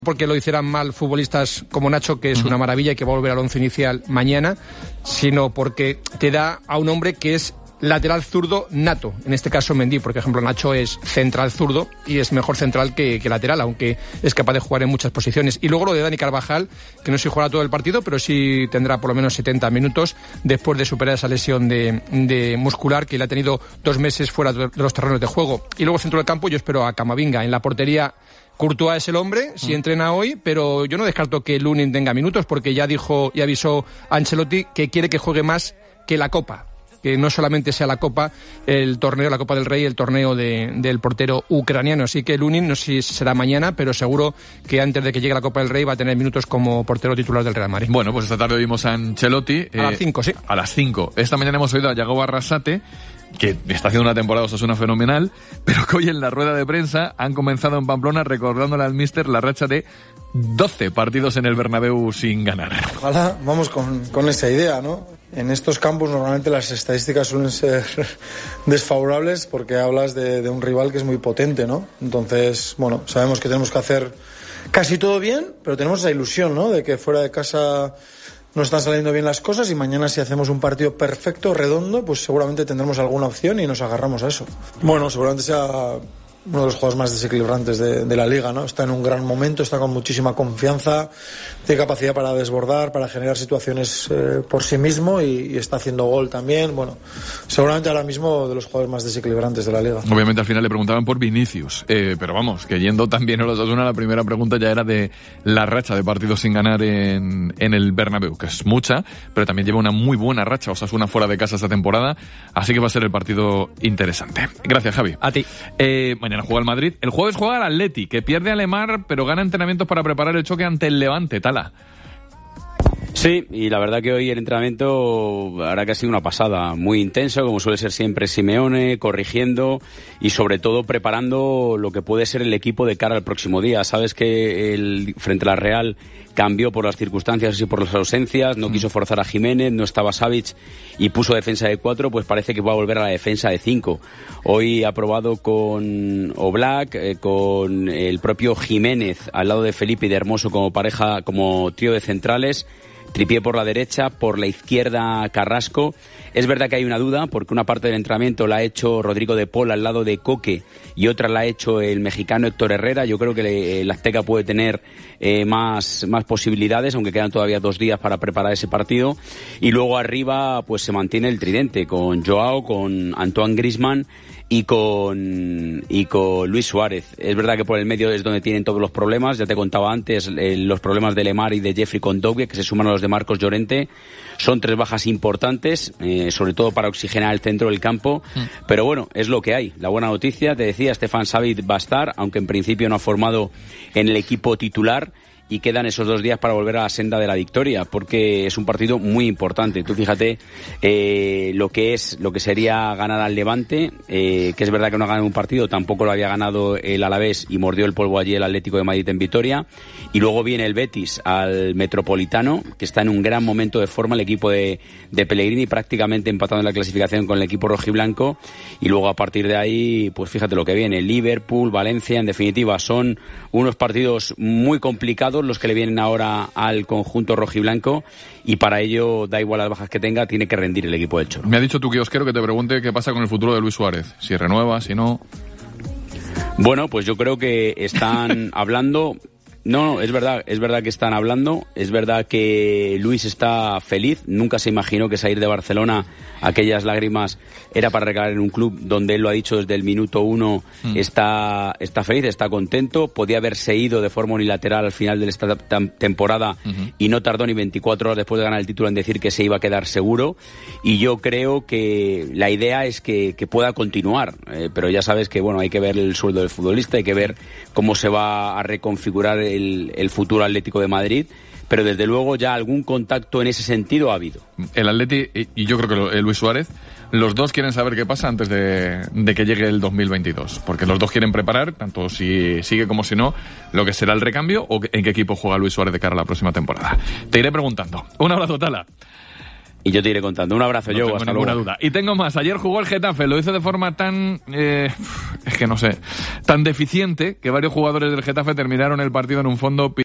porque lo hicieran mal futbolistas como Nacho, que es una maravilla y que va a volver al once inicial mañana, sino porque te da a un hombre que es lateral zurdo nato, en este caso Mendy, porque por ejemplo Nacho es central zurdo y es mejor central que lateral, aunque es capaz de jugar en muchas posiciones. Y luego lo de Dani Carvajal, que no sé si jugará todo el partido, pero sí tendrá por lo menos 70 minutos después de superar esa lesión de muscular que le ha tenido 2 meses fuera de los terrenos de juego. Y luego centro del campo yo espero a Camavinga. En la portería Courtois es el hombre, si entrena hoy, pero yo no descarto que Lunin tenga minutos, porque ya dijo y avisó a Ancelotti que quiere que juegue más que la Copa, que no solamente sea la Copa, el torneo, la Copa del Rey, el torneo del portero ucraniano. Así que Lunin, no sé si será mañana, pero seguro que antes de que llegue la Copa del Rey va a tener minutos como portero titular del Real Madrid. Bueno, pues esta tarde oímos a Ancelotti. A las 5, sí. A las 5. Esta mañana hemos oído a Yago Arrasate, que está haciendo una temporada Osasuna fenomenal, pero que hoy en la rueda de prensa han comenzado en Pamplona recordándole al míster la racha de 12 partidos en el Bernabéu sin ganar. Ojalá vamos con esa idea, ¿no? En estos campos normalmente las estadísticas suelen ser desfavorables porque hablas de un rival que es muy potente, ¿no? Entonces, bueno, sabemos que tenemos que hacer casi todo bien, pero tenemos esa ilusión, ¿no? De que fuera de casa no están saliendo bien las cosas y mañana si hacemos un partido perfecto, redondo, pues seguramente tendremos alguna opción y nos agarramos a eso. Bueno, seguramente sea uno de los jugadores más desequilibrantes de la liga, ¿no? Está en un gran momento, está con muchísima confianza, tiene capacidad para desbordar, para generar situaciones por sí mismo y está haciendo gol también. Bueno, seguramente ahora mismo de los jugadores más desequilibrantes de la liga. Obviamente al final le preguntaban por Vinicius, pero vamos, que yendo también a los Osasuna, la primera pregunta ya era de la racha de partidos sin ganar en el Bernabéu, que es mucha, pero también lleva una muy buena racha Osasuna fuera de casa esta temporada, así que va a ser el partido interesante. Gracias, Javi. A ti. Mañana juega el Madrid. El jueves juega el Atleti, que pierde a Lemar, pero gana entrenamientos para preparar el choque ante el Levante. Tala. Sí, y la verdad que hoy el entrenamiento hará que ha sido una pasada, muy intenso, como suele ser siempre Simeone, corrigiendo y sobre todo preparando lo que puede ser el equipo de cara al próximo día. Sabes que frente a la Real cambió por las circunstancias y por las ausencias, no quiso forzar a Jiménez, no estaba Savic y puso defensa de 4, pues parece que va a volver a la defensa de 5. Hoy ha probado con Oblak, con el propio Jiménez al lado de Felipe y de Hermoso como pareja, como trío de centrales. Tripié por la derecha, por la izquierda Carrasco. Es verdad que hay una duda, porque una parte del entrenamiento la ha hecho Rodrigo de Paul al lado de Coque y otra la ha hecho el mexicano Héctor Herrera. Yo creo que el Azteca puede tener más posibilidades, aunque quedan todavía 2 días para preparar ese partido. Y luego arriba pues se mantiene el tridente, con Joao, con Antoine Griezmann y con Luis Suárez. Es verdad que por el medio es donde tienen todos los problemas. Ya te contaba antes los problemas de Lemar y de Jeffrey Kondogbia, que se suman a los de Marcos Llorente. Son 3 bajas importantes, sobre todo para oxigenar el centro del campo. Pero bueno, es lo que hay. La buena noticia, te decía, Stefan Savic va a estar, aunque en principio no ha formado en el equipo titular. Y quedan esos 2 días para volver a la senda de la victoria, porque es un partido muy importante. Tú fíjate lo que sería ganar al Levante, que es verdad que no ha ganado un partido, tampoco lo había ganado el Alavés y mordió el polvo allí el Atlético de Madrid en Vitoria. Y luego viene el Betis al Metropolitano, que está en un gran momento de forma, el equipo de Pellegrini, prácticamente empatando en la clasificación con el equipo rojiblanco. Y luego a partir de ahí, pues fíjate lo que viene, Liverpool, Valencia, en definitiva, son unos partidos muy complicados los que le vienen ahora al conjunto rojiblanco, y para ello, da igual las bajas que tenga, tiene que rendir el equipo del Cholo. Me ha dicho tu kiosquero que te pregunte qué pasa con el futuro de Luis Suárez, si renueva, si no. Bueno, pues yo creo que están hablando. No, es verdad que están hablando, es verdad que Luis está feliz, nunca se imaginó que salir de Barcelona, aquellas lágrimas, era para regalar en un club donde él lo ha dicho desde el minuto 1, está feliz, está contento, podía haberse ido de forma unilateral al final de esta temporada y no tardó ni 24 horas después de ganar el título en decir que se iba a quedar seguro, y yo creo que la idea es que pueda continuar, pero ya sabes que bueno, hay que ver el sueldo del futbolista, hay que ver cómo se va a reconfigurar el futuro Atlético de Madrid, pero desde luego ya algún contacto en ese sentido ha habido. El Atleti y yo creo que Luis Suárez, los dos quieren saber qué pasa antes de que llegue el 2022, porque los dos quieren preparar, tanto si sigue como si no, lo que será el recambio o en qué equipo juega Luis Suárez de cara a la próxima temporada. Te iré preguntando. Un abrazo, Tala. Y yo te iré contando. Un abrazo, Joe. Hasta luego. Duda. Y tengo más. Ayer jugó el Getafe, lo hizo de forma tan, es que no sé, tan deficiente que varios jugadores del Getafe terminaron el partido en un fondo